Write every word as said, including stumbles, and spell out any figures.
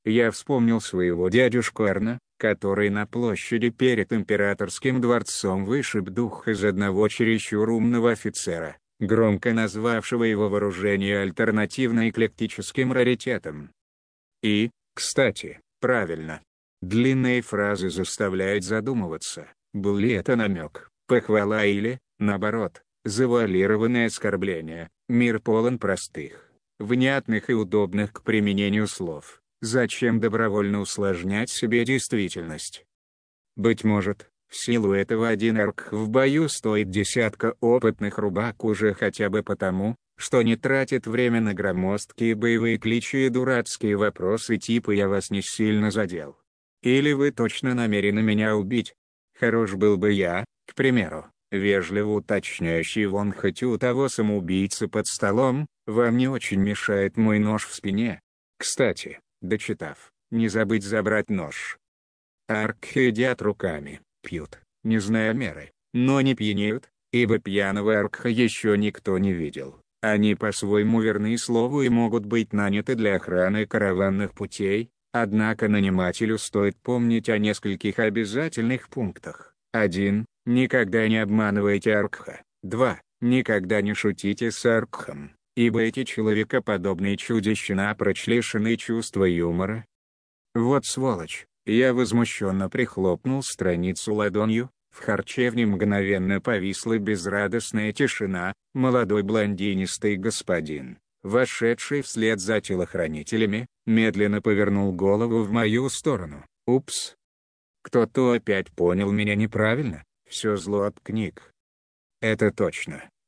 Я вспомнил своего дядюшку Арна, который на площади перед императорским дворцом вышиб дух из одного чересчур умного офицера, громко назвавшего его вооружение альтернативно-эклектическим раритетом. И, кстати, правильно. Длинные фразы заставляют задумываться, был ли это намек, похвала или, наоборот, завуалированное оскорбление. Мир полон простых, внятных и удобных к применению слов. Зачем добровольно усложнять себе действительность? Быть может, в силу этого один арк в бою стоит десятка опытных рубак уже хотя бы потому, что не тратит время на громоздкие боевые кличи и дурацкие вопросы типа «я вас не сильно задел». Или вы точно намерены меня убить? Хорош был бы я, к примеру, вежливо уточняющий вон хоть у того самоубийцы под столом, вам не очень мешает мой нож в спине. Кстати, дочитав, не забыть забрать нож. Арк едят руками, пьют, не зная меры, но не пьянеют, ибо пьяного аркха еще никто не видел. Они по-своему верны слову и могут быть наняты для охраны караванных путей, однако нанимателю стоит помнить о нескольких обязательных пунктах. один. Никогда не обманывайте аркха. два. Никогда не шутите с аркхом, ибо эти человекоподобные чудища напрочь лишены чувства юмора. Вот сволочь, я возмущенно прихлопнул страницу ладонью, в харчевне мгновенно повисла безрадостная тишина. Молодой блондинистый господин, вошедший вслед за телохранителями, медленно повернул голову в мою сторону. Упс. Кто-то опять понял меня неправильно, все зло от книг. Это точно.